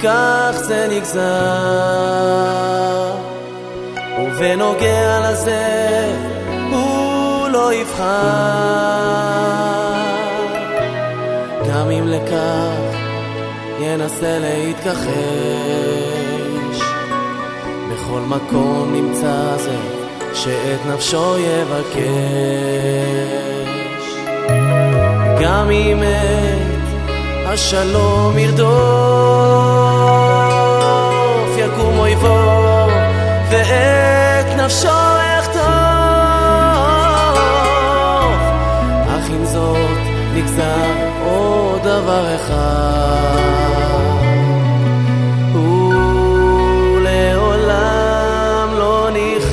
כך זה נגזר, ובנוגע לזה הוא לא יבחר, גם אם לכך ינסה להתכחש. בכל מקום נמצא זה שאת נפשו יבקש, גם אם את השלום ירדוף, יקום אויבו ואת נפשו יחטוף. אך עם זאת נגזר עוד דבר אחד, הוא לעולם לא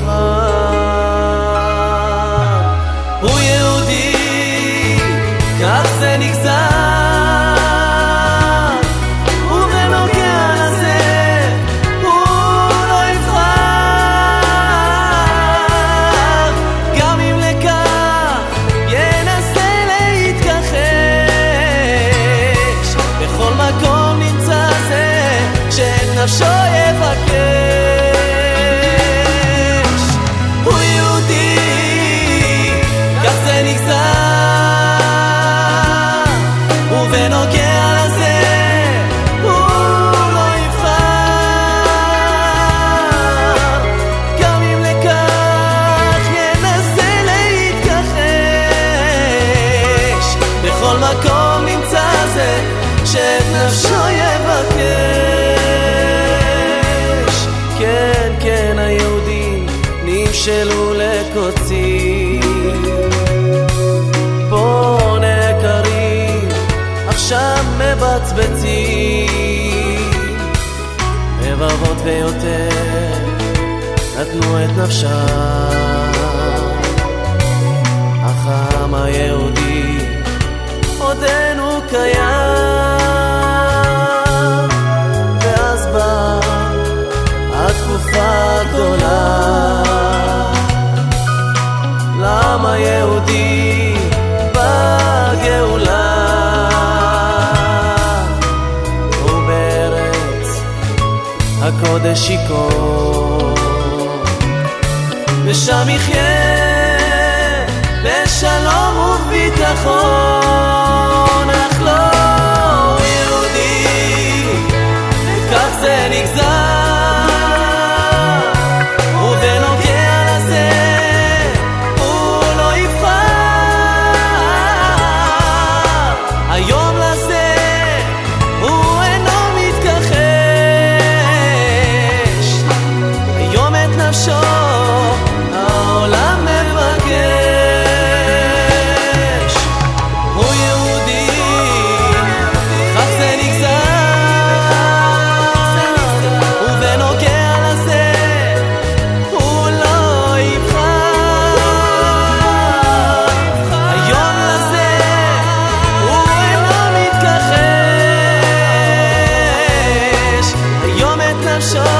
נכרע. הוא יהודי, כך זה נגזר, נפשו יבקש. הוא יהודי, כך זה נגזר, ובנוגע לזה הוא לא יבחר, גם אם לכך ינסה להתכחש. בכל מקום נמצא זה שאת נפשו יבקש. כן, כן, היהודים נמשלו לקוצים, פה נקרים, עכשיו מבצבצים, רבבות ויותר נתנו את נפשם, אך העם היהודי עודנו קיים. ואז בא התקופה גדולה, לעם היהודי בגאולה, ובארץ הקודש יקום, ושם יחיה בשלום וביטחון. אך לא, הוא יהודי, כך זה נגזר, show.